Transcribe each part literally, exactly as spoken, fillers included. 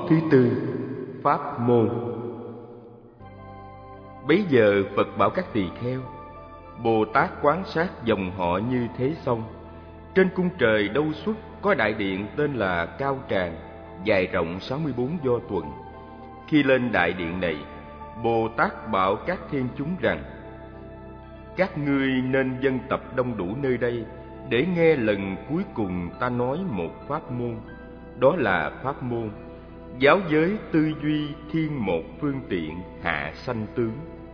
thứ tư, pháp môn. Bấy giờ Phật bảo các tỳ kheo: Bồ Tát quan sát dòng họ như thế xong. Trên cung trời đâu xuất có đại điện tên là Cao Tràng, dài rộng sáu mươi bốn do tuần. Khi lên đại điện này, Bồ Tát bảo các thiên chúng rằng: Các ngươi nên dân tập đông đủ nơi đây để nghe lần cuối cùng ta nói một pháp môn. Đó là pháp môn giáo giới tư duy thiên một phương tiện hạ sanh tướng.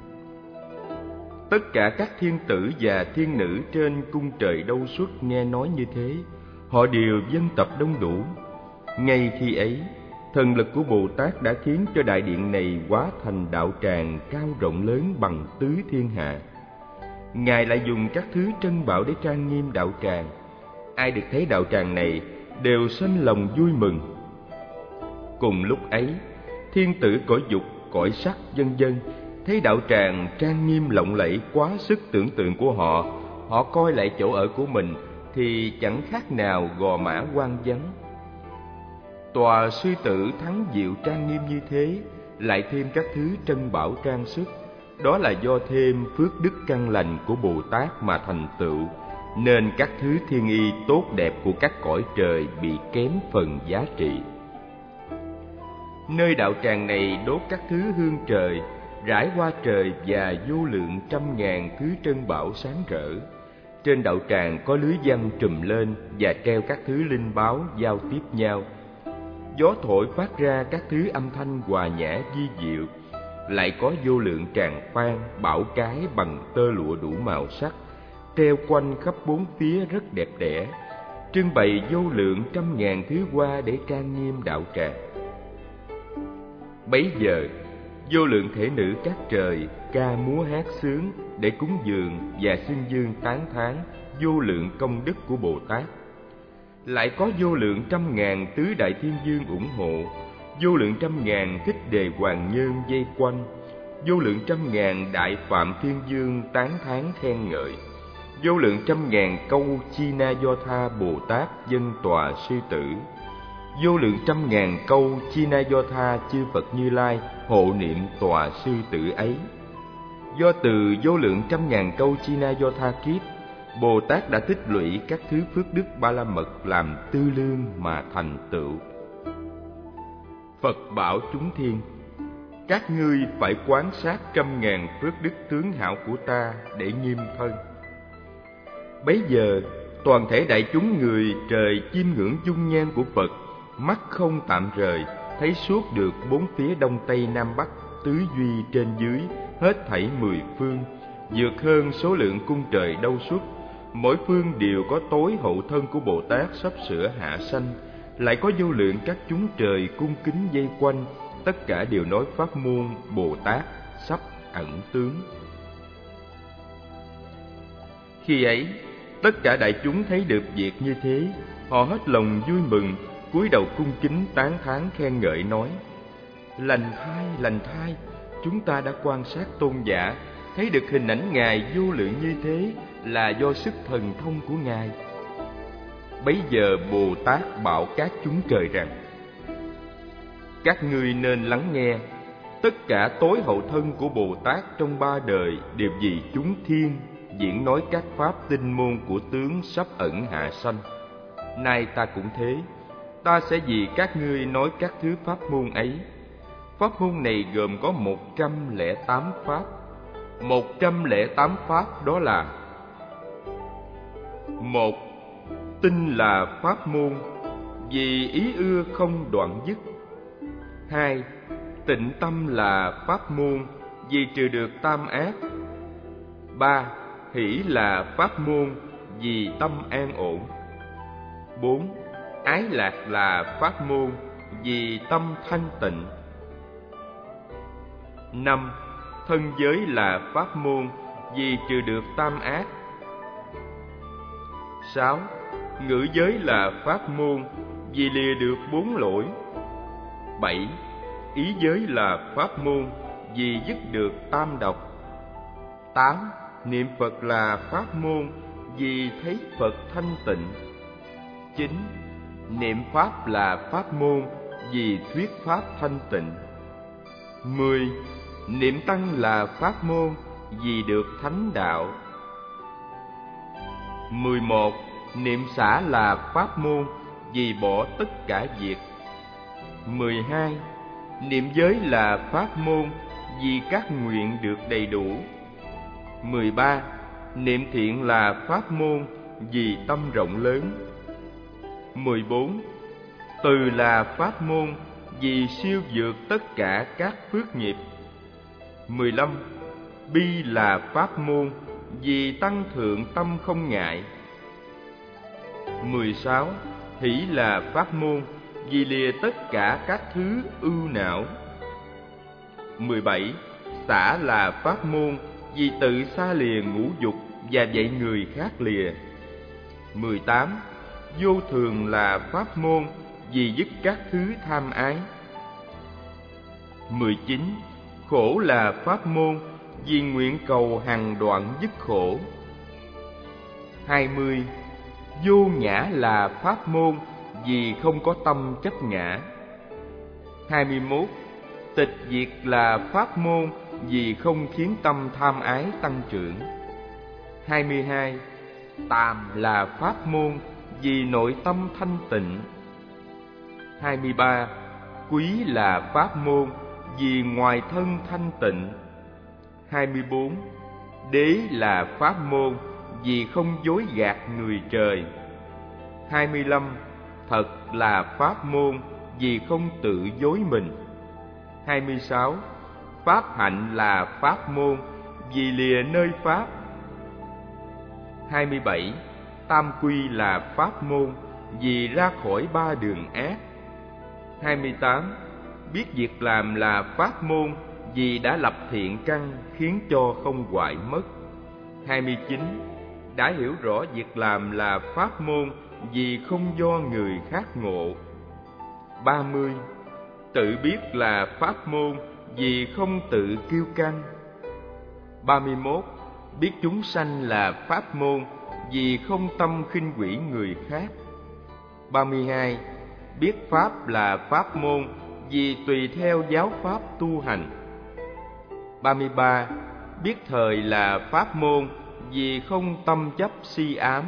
Tất cả các thiên tử và thiên nữ trên cung trời đâu xuất nghe nói như thế, họ đều dân tập đông đủ. Ngay khi ấy, thần lực của Bồ Tát đã khiến cho đại điện này hóa thành đạo tràng cao rộng lớn bằng tứ thiên hạ. Ngài lại dùng các thứ trân bảo để trang nghiêm đạo tràng. Ai được thấy đạo tràng này đều sanh lòng vui mừng. Cùng lúc ấy, thiên tử cõi dục, cõi sắc vân vân thấy đạo tràng trang nghiêm lộng lẫy quá sức tưởng tượng của họ, họ coi lại chỗ ở của mình thì chẳng khác nào gò mã hoang vắng. Tòa sư tử thắng diệu trang nghiêm như thế, lại thêm các thứ trân bảo trang sức, đó là do thêm phước đức căn lành của Bồ Tát mà thành tựu, nên các thứ thiên y tốt đẹp của các cõi trời bị kém phần giá trị. Nơi đạo tràng này đốt các thứ hương trời, rải hoa trời và vô lượng trăm ngàn thứ trân bảo sáng rỡ. Trên đạo tràng có lưới văn trùm lên và treo các thứ linh báo giao tiếp nhau. Gió thổi phát ra các thứ âm thanh hòa nhã vi diệu. Lại có vô lượng tràng phan, bảo cái bằng tơ lụa đủ màu sắc, treo quanh khắp bốn phía rất đẹp đẽ, trưng bày vô lượng trăm ngàn thứ hoa để trang nghiêm đạo tràng. Bấy giờ, vô lượng thể nữ các trời ca múa hát sướng để cúng dường và xưng dương tán thán vô lượng công đức của Bồ Tát. Lại có vô lượng trăm ngàn tứ đại thiên vương ủng hộ, vô lượng trăm ngàn thích đề hoàng nhân vây quanh, vô lượng trăm ngàn đại phạm thiên vương tán thán khen ngợi, vô lượng trăm ngàn câu chi na do tha Bồ Tát dân tòa sư tử, vô lượng trăm ngàn câu chi na do tha chư Phật Như Lai hộ niệm tòa sư tử ấy. Do từ vô lượng trăm ngàn câu chi na do tha kiết, Bồ Tát đã tích lũy các thứ phước đức ba la mật làm tư lương mà thành tựu. Phật bảo chúng thiên: Các ngươi phải quán sát trăm ngàn phước đức tướng hảo của ta để nghiêm thân. Bấy giờ, toàn thể đại chúng người trời chiêm ngưỡng dung nhan của Phật, mắt không tạm rời, thấy suốt được bốn phía đông tây nam bắc, tứ duy trên dưới, hết thảy mười phương, vượt hơn số lượng cung trời đâu xuất. Mỗi phương đều có tối hậu thân của Bồ Tát sắp sửa hạ sanh, lại có vô lượng các chúng trời cung kính vây quanh, tất cả đều nói pháp môn Bồ Tát sắp ẩn tướng. Khi ấy, tất cả đại chúng thấy được việc như thế, họ hết lòng vui mừng, cúi đầu cung kính tán thán khen ngợi nói: Lành thay, lành thay, chúng ta đã quan sát tôn giả, thấy được hình ảnh Ngài vô lượng như thế là do sức thần thông của Ngài. Bấy giờ Bồ Tát bảo các chúng trời rằng: Các ngươi nên lắng nghe, tất cả tối hậu thân của Bồ Tát trong ba đời đều vì chúng thiên diễn nói các pháp tinh môn của tướng sắp ẩn hạ sanh. Nay ta cũng thế, ta sẽ vì các ngươi nói các thứ pháp môn ấy. Pháp môn này gồm có một trăm lẻ tám pháp. Một trăm lẻ tám pháp đó là: một. Tinh là pháp môn, vì ý ưa không đoạn dứt. Hai. Tịnh tâm là pháp môn, vì trừ được tam ác. Ba. Hỷ là pháp môn, vì tâm an ổn. Bốn. Ái lạc là pháp môn, vì tâm thanh tịnh. Năm. Thân giới là pháp môn, vì trừ được tam ác. Sáu. Ngữ giới là pháp môn, vì lìa được bốn lỗi. Bảy. Ý giới là pháp môn, vì dứt được tam độc. Tám. Niệm Phật là pháp môn, vì thấy Phật thanh tịnh. Chín. Niệm Pháp là pháp môn, vì thuyết pháp thanh tịnh. Mười. Niệm tăng là pháp môn vì được thánh đạo. Mười một. Niệm xả là pháp môn vì bỏ tất cả việc. Mười hai. Niệm giới là pháp môn vì các nguyện được đầy đủ. Mười ba. Niệm thiện là pháp môn vì tâm rộng lớn. Mười bốn. Từ là pháp môn vì siêu vượt tất cả các phước nghiệp. Mười lăm. Bi là pháp môn vì tăng thượng tâm không ngại. Mười sáu. Hỷ là pháp môn vì lìa tất cả các thứ ưu não. Mười bảy. Xả là pháp môn vì tự xa lìa ngũ dục và dạy người khác lìa. Mười tám. Vô thường là pháp môn vì dứt các thứ tham ái. Mười chín. Khổ là pháp môn vì nguyện cầu hằng đoạn dứt khổ. Hai mươi. Vô ngã là pháp môn vì không có tâm chấp ngã. Hai mươi mốt. Tịch diệt là pháp môn vì không khiến tâm tham ái tăng trưởng. Hai mươi hai. Tàm là pháp môn vì nội tâm thanh tịnh. Hai mươi ba. Quý là pháp môn vì ngoài thân thanh tịnh. Hai mươi bốn. Đế là pháp môn vì không dối gạt người trời. Hai mươi lăm. Thật là pháp môn vì không tự dối mình. Hai mươi sáu. Pháp hạnh là pháp môn vì lìa nơi pháp. Hai mươi bảy. Tam quy là pháp môn vì ra khỏi ba đường ác. Hai mươi tám. Biết việc làm là pháp môn vì đã lập thiện căn khiến cho không hoại mất. Hai mươi chín. Đã hiểu rõ việc làm là pháp môn vì không do người khác ngộ. Ba mươi. Tự biết là pháp môn vì không tự kiêu căng. Ba mươi mốt. Biết chúng sanh là pháp môn vì không tâm khinh bỉ người khác. Ba mươi hai. Biết pháp là pháp môn vì tùy theo giáo pháp tu hành. Ba mươi ba. Biết thời là pháp môn vì không tâm chấp si ám.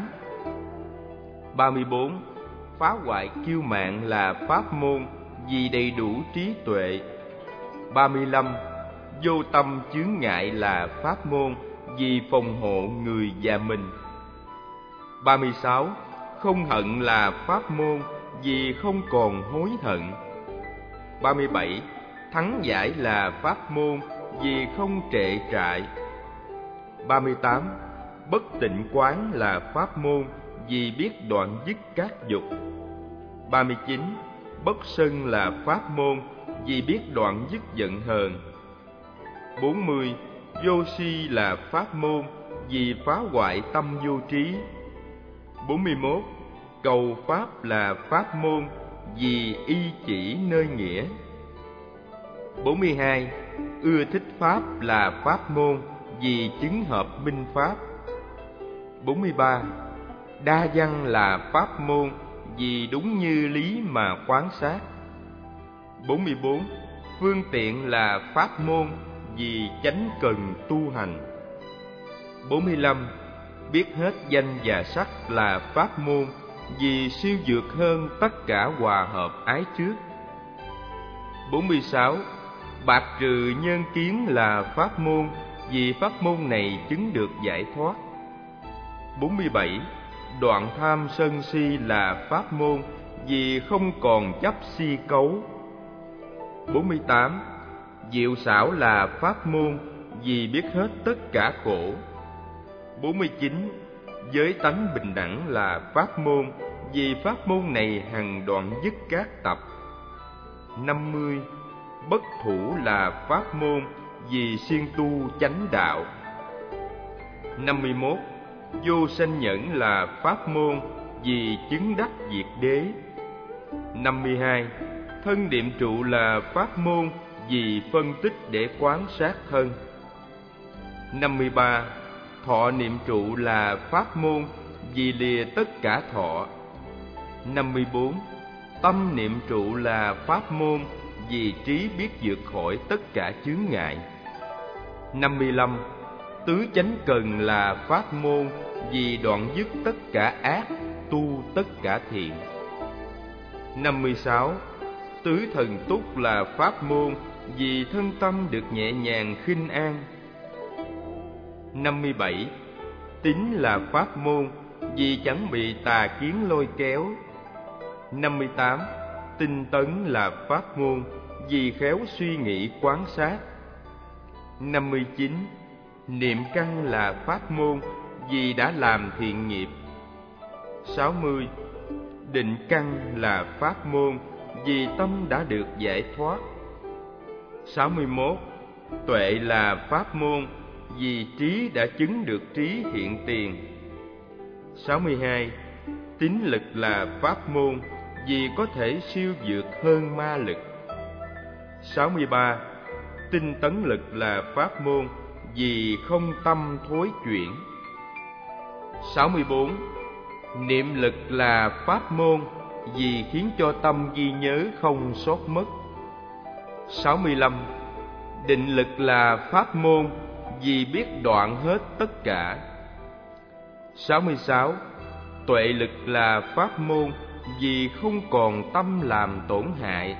Ba mươi bốn. Phá hoại kiêu mạn là pháp môn vì đầy đủ trí tuệ. Ba mươi lăm. Vô tâm chướng ngại là pháp môn vì phòng hộ người và mình. Ba mươi sáu. Không hận là pháp môn vì không còn hối hận. Ba mươi bảy. Thắng giải là pháp môn vì không trệ trại. Ba mươi tám. Bất tịnh quán là pháp môn vì biết đoạn dứt các dục. Ba mươi chín. Bất sân là pháp môn vì biết đoạn dứt giận hờn. Bốn mươi. Vô si là pháp môn vì phá hoại tâm vô trí. Bốn mươi mốt. Cầu pháp là pháp môn vì y chỉ nơi nghĩa. Bốn mươi hai. Ưa thích pháp là pháp môn vì chứng hợp minh pháp. Bốn mươi ba. Đa văn là pháp môn vì đúng như lý mà quán sát. Bốn mươi bốn. Phương tiện là pháp môn vì chánh cần tu hành. Bốn mươi lăm. Biết hết danh và sắc là pháp môn vì siêu vượt hơn tất cả hòa hợp ái trước. Bốn mươi sáu. Bạc trừ nhân kiến là pháp môn vì pháp môn này chứng được giải thoát. Bốn mươi bảy. Đoạn tham sân si là pháp môn vì không còn chấp si cấu. Bốn mươi tám. Diệu xảo là pháp môn vì biết hết tất cả khổ. Bốn mươi chín. Giới tánh bình đẳng là pháp môn vì pháp môn này hằng đoạn dứt các tập. Năm mươi. Bất thủ là pháp môn vì siêng tu chánh đạo. Năm mươi mốt. Vô sanh nhẫn là pháp môn vì chứng đắc diệt đế. Năm mươi hai. Thân niệm trụ là pháp môn vì phân tích để quán sát thân. Năm mươi ba. Thọ niệm trụ là pháp môn vì lìa tất cả thọ. Năm mươi bốn. tâm niệm trụ là pháp môn, vì trí biết vượt khỏi tất cả chướng ngại. năm mươi lăm. Tứ chánh cần là pháp môn, vì đoạn dứt tất cả ác, tu tất cả thiện. năm mươi sáu. Tứ thần túc là pháp môn, vì thân tâm được nhẹ nhàng khinh an. năm mươi bảy. Tín là pháp môn, vì chẳng bị tà kiến lôi kéo. năm mươi tám. Tinh tấn là pháp môn, vì khéo suy nghĩ quán sát. năm mươi chín. Niệm căn là pháp môn, vì đã làm thiện nghiệp. sáu mươi. Định căn là pháp môn, vì tâm đã được giải thoát. sáu mươi mốt. Tuệ là pháp môn, vì trí đã chứng được trí hiện tiền. sáu mươi hai. Tín lực là pháp môn, vì có thể siêu vượt hơn ma lực. sáu mươi ba. Tinh tấn lực là pháp môn, vì không tâm thối chuyển. sáu mươi bốn. Niệm lực là pháp môn, vì khiến cho tâm ghi nhớ không sót mất. sáu mươi lăm. Định lực là pháp môn, vì biết đoạn hết tất cả. sáu mươi sáu. Tuệ lực là pháp môn, vì không còn tâm làm tổn hại.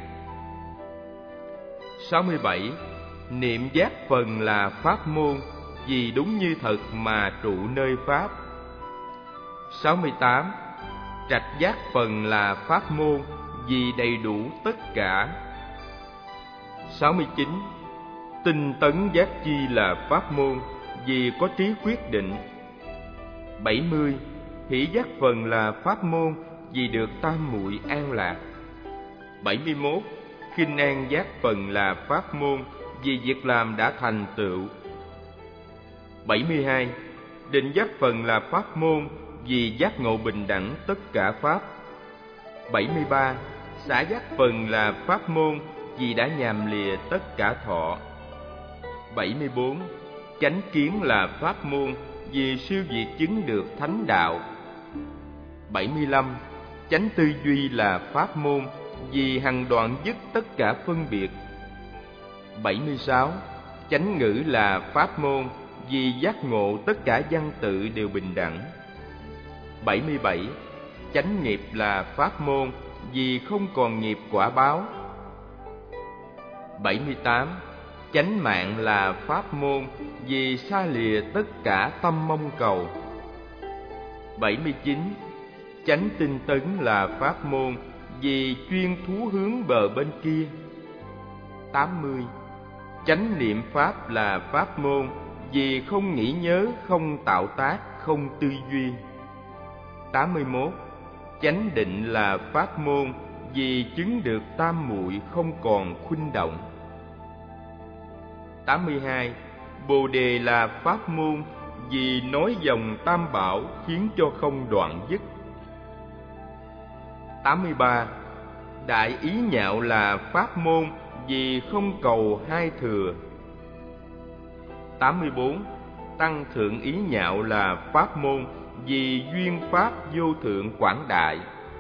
sáu mươi bảy. Niệm giác phần là pháp môn, vì đúng như thật mà trụ nơi pháp. sáu mươi tám. Trạch giác phần là pháp môn, vì đầy đủ tất cả. sáu mươi chín. Tinh tấn giác chi là pháp môn, vì có trí quyết định. bảy mươi. Hỷ giác phần là pháp môn, vì được tam muội an lạc. bảy mươi mốt. Khinh an giác phần là pháp môn, vì việc làm đã thành tựu. bảy mươi hai. Định giác phần là pháp môn, vì giác ngộ bình đẳng tất cả pháp. bảy mươi ba. Xả giác phần là pháp môn, vì đã nhàm lìa tất cả thọ. bảy mươi bốn. Chánh kiến là pháp môn, vì siêu việt chứng được thánh đạo. bảy mươi lăm. Chánh tư duy là pháp môn, vì hằng đoạn dứt tất cả phân biệt. bảy mươi sáu. Chánh ngữ là pháp môn, vì giác ngộ tất cả văn tự đều bình đẳng. bảy mươi bảy. Chánh nghiệp là pháp môn, vì không còn nghiệp quả báo. bảy mươi tám. Chánh mạng là pháp môn, vì xa lìa tất cả tâm mong cầu. bảy mươi chín. Chánh tinh tấn là pháp môn, vì chuyên thú hướng bờ bên kia. tám mươi. Chánh niệm pháp là pháp môn, vì không nghĩ nhớ, không tạo tác, không tư duy. tám mươi mốt. Chánh định là pháp môn, vì chứng được tam muội không còn khuynh động. tám mươi hai. Bồ đề là pháp môn, vì nói dòng tam bảo khiến cho không đoạn dứt. tám mươi ba. Đại ý nhạo là pháp môn, vì không cầu hai thừa. tám mươi bốn. Tăng thượng ý nhạo là pháp môn, vì duyên pháp vô thượng quảng đại.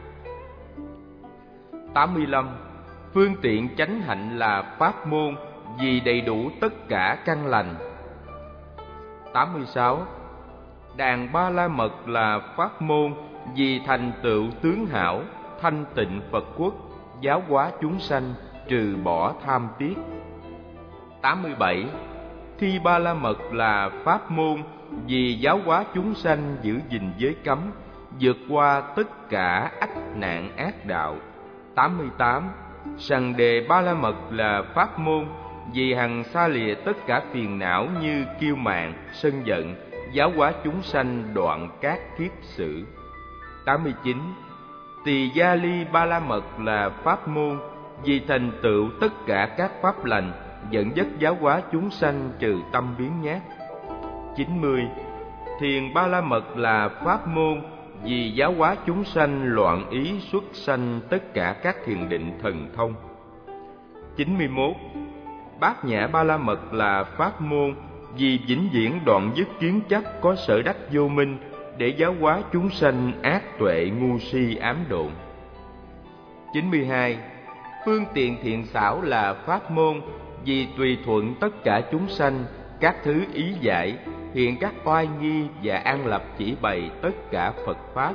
tám mươi lăm. Phương tiện chánh hạnh là pháp môn, vì đầy đủ tất cả căn lành. tám mươi sáu. Đàn ba la mật là pháp môn, vì thành tựu tướng hảo, thanh tịnh Phật quốc, giáo hóa chúng sanh, trừ bỏ tham tiếc. tám mươi bảy. Thi ba la mật là pháp môn, vì giáo hóa chúng sanh giữ gìn giới cấm, vượt qua tất cả ách nạn ác đạo. tám mươi tám. Sằng đề ba la mật là pháp môn, vì hằng xa lìa tất cả phiền não như kiêu mạn, sân giận, giáo hóa chúng sanh đoạn các kiết sử. tám mươi chín. Tỳ gia ly ba la mật là pháp môn, vì thành tựu tất cả các pháp lành, dẫn dắt giáo hóa chúng sanh trừ tâm biến nhát. chín mươi. Thiền ba la mật là pháp môn, vì giáo hóa chúng sanh loạn ý xuất sanh tất cả các thiền định thần thông. chín mươi mốt. Bát nhã ba la mật là pháp môn, vì vĩnh viễn đoạn dứt kiến chấp có sở đắc vô minh, để giáo hóa chúng sanh ác tuệ ngu si ám độn. chín mươi hai. Phương tiện thiện xảo là pháp môn, vì tùy thuận tất cả chúng sanh, các thứ ý giải, hiện các oai nghi và an lập chỉ bày tất cả Phật Pháp.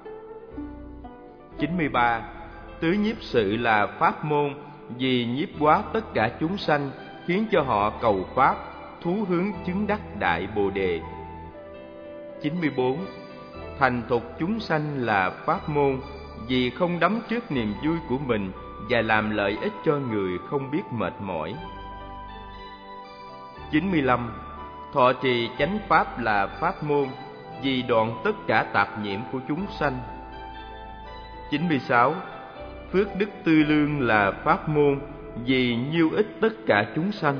chín mươi ba. Tứ nhiếp sự là pháp môn, vì nhiếp hóa tất cả chúng sanh, khiến cho họ cầu Pháp, thú hướng chứng đắc Đại Bồ Đề. chín mươi bốn. Thành thục chúng sanh là pháp môn, vì không đắm trước niềm vui của mình và làm lợi ích cho người không biết mệt mỏi. chín mươi lăm. Thọ trì chánh pháp là pháp môn, vì đoạn tất cả tạp nhiễm của chúng sanh. chín mươi sáu. Phước đức tư lương là pháp môn, vì nhiêu ích tất cả chúng sanh.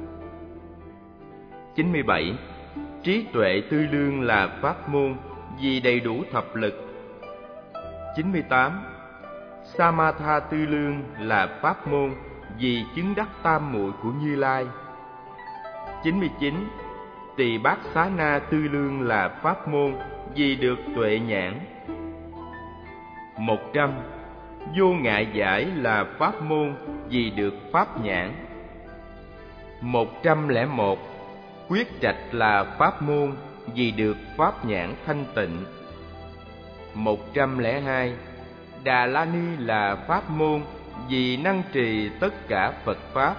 chín mươi bảy. Trí tuệ tư lương là pháp môn, vì đầy đủ thập lực. chín mươi tám. Samatha tư lương là pháp môn, vì chứng đắc tam muội của Như Lai. chín mươi chín. Tỳ bát xá na tư lương là pháp môn, vì được tuệ nhãn. một trăm. Vô ngại giải là pháp môn, vì được pháp nhãn. một trăm lẻ một. Quyết trạch là pháp môn, vì được pháp nhãn thanh tịnh. một trăm lẻ hai. Đà La Ni là pháp môn, vì năng trì tất cả Phật Pháp.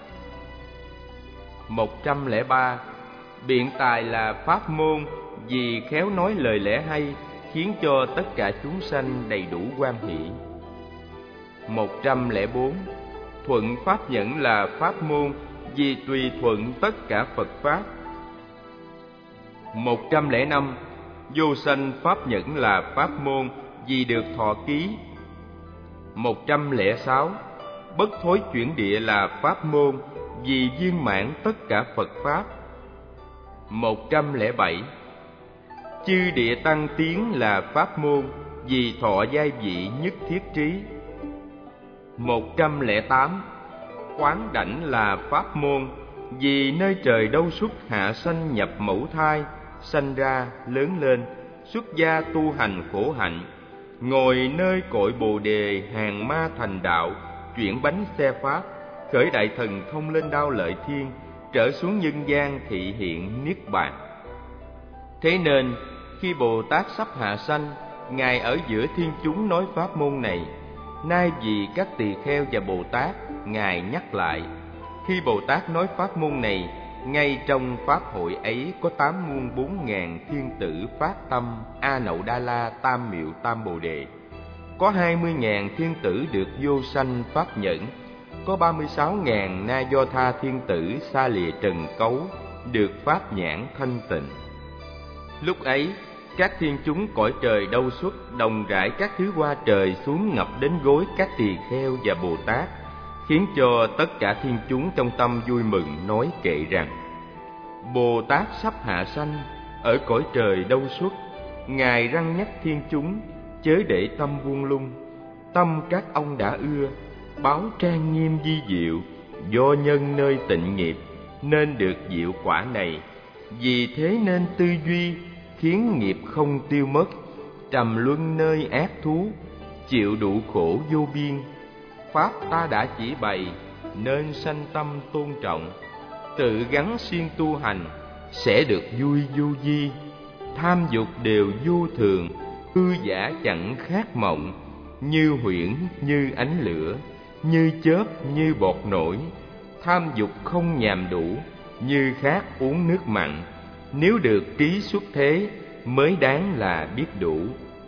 một trăm lẻ ba. Biện tài là pháp môn, vì khéo nói lời lẽ hay, khiến cho tất cả chúng sanh đầy đủ hoan hỷ. một trăm lẻ bốn. Thuận pháp nhẫn là pháp môn, vì tùy thuận tất cả Phật Pháp. một trăm lẻ năm. Vô sanh pháp nhẫn là pháp môn, vì được thọ ký. một trăm lẻ sáu. Bất thối chuyển địa là pháp môn, vì viên mãn tất cả Phật Pháp. một trăm lẻ bảy. Chư địa tăng tiến là pháp môn, vì thọ giai vị nhất thiết trí. một trăm lẻ tám. Quán đảnh là pháp môn, vì nơi trời đâu xuất hạ sanh nhập mẫu thai, sanh ra lớn lên, xuất gia tu hành khổ hạnh, ngồi nơi cội Bồ Đề hàng ma thành đạo, chuyển bánh xe pháp, khởi đại thần thông lên đao lợi thiên, trở xuống nhân gian thị hiện niết bàn. Thế nên khi Bồ Tát sắp hạ sanh, Ngài ở giữa thiên chúng nói pháp môn này. Nay vì các tỳ kheo và Bồ Tát, Ngài nhắc lại. Khi Bồ Tát nói pháp môn này, ngay trong pháp hội ấy có tám muôn bốn ngàn thiên tử phát tâm A Nậu Đa La Tam Miệu Tam Bồ Đề. Có hai mươi ngàn thiên tử được vô sanh pháp nhẫn. Có ba mươi sáu ngàn Na Do Tha thiên tử xa lìa trần cấu, được pháp nhãn thanh tịnh. Lúc ấy, các thiên chúng cõi trời đâu xuất đồng rải các thứ hoa trời xuống ngập đến gối các tỳ kheo và Bồ Tát, khiến cho tất cả thiên chúng trong tâm vui mừng nói kệ rằng: Bồ Tát sắp hạ sanh, ở cõi trời đâu xuất, Ngài răn nhắc thiên chúng chớ để tâm buông lung. Tâm các ông đã ưa, báo trang nghiêm vi diệu, do nhân nơi tịnh nghiệp nên được diệu quả này. Vì thế nên tư duy, khiến nghiệp không tiêu mất, trầm luân nơi ác thú, chịu đủ khổ vô biên. Pháp ta đã chỉ bày, nên sanh tâm tôn trọng, tự gắn siêng tu hành, sẽ được vui vô vi. Tham dục đều vô thường, hư giả chẳng khác mộng, như huyễn như ánh lửa, như chớp như bọt nổi. Tham dục không nhàm đủ, như khát uống nước mặn. Nếu được trí xuất thế, mới đáng là biết đủ.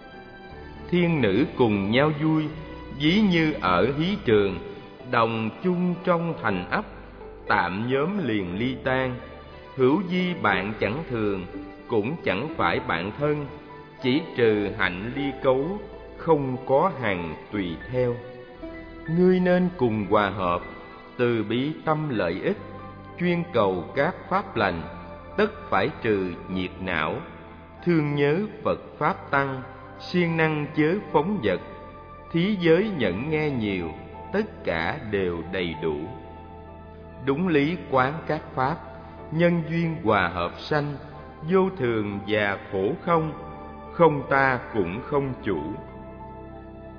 Thiên nữ cùng nhau vui, ví như ở hí trường, đồng chung trong thành ấp, tạm nhóm liền ly tan. Hữu di bạn chẳng thường, cũng chẳng phải bạn thân, chỉ trừ hạnh ly cấu, không có hằng tùy theo. Ngươi nên cùng hòa hợp, từ bi tâm lợi ích, chuyên cầu các pháp lành, tất phải trừ nhiệt não. Thương nhớ Phật Pháp Tăng, siêng năng chớ phóng vật. Thí giới nhẫn nghe nhiều, tất cả đều đầy đủ. Đúng lý quán các pháp, nhân duyên hòa hợp sanh, vô thường và khổ không, không ta cũng không chủ.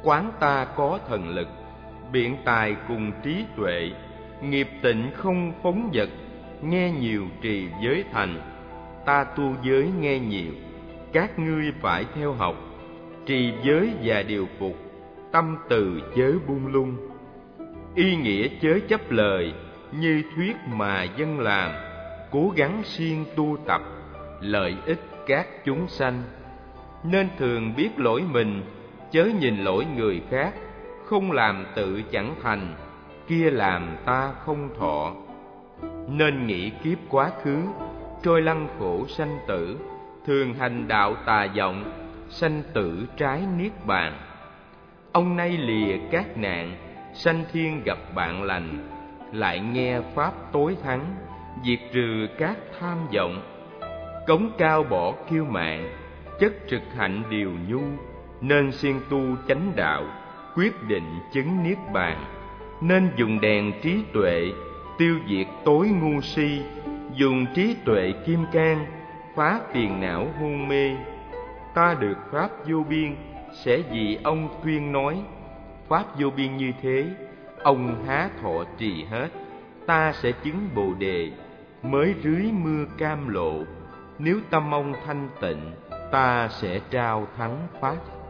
Quán ta có thần lực, biện tài cùng trí tuệ, nghiệp tịnh không phóng dật, nghe nhiều trì giới thành. Ta tu giới nghe nhiều, các ngươi phải theo học, trì giới và điều phục, tâm từ chớ buông lung. Y nghĩa chớ chấp lời, như thuyết mà dân làm, cố gắng siêng tu tập, lợi ích các chúng sanh. Nên thường biết lỗi mình, chớ nhìn lỗi người khác, không làm tự chẳng thành, kia làm ta không thọ. Nên nghĩ kiếp quá khứ, trôi lăn khổ sanh tử, thường hành đạo tà vọng, sanh tử trái niết bàn. Ông nay lìa các nạn, sanh thiên gặp bạn lành, lại nghe pháp tối thắng, diệt trừ các tham vọng. Cống cao bỏ kiêu mạn, chất trực hạnh điều nhu, nên siêng tu chánh đạo, quyết định chứng niết bàn. Nên dùng đèn trí tuệ, tiêu diệt tối ngu si, dùng trí tuệ kim cang, phá phiền não hôn mê. Ta được pháp vô biên, sẽ vì ông tuyên nói. Pháp vô biên như thế, ông há thọ trì hết. Ta sẽ chứng bồ đề, mới rưới mưa cam lộ. Nếu tâm ông thanh tịnh, ta sẽ trao thắng pháp.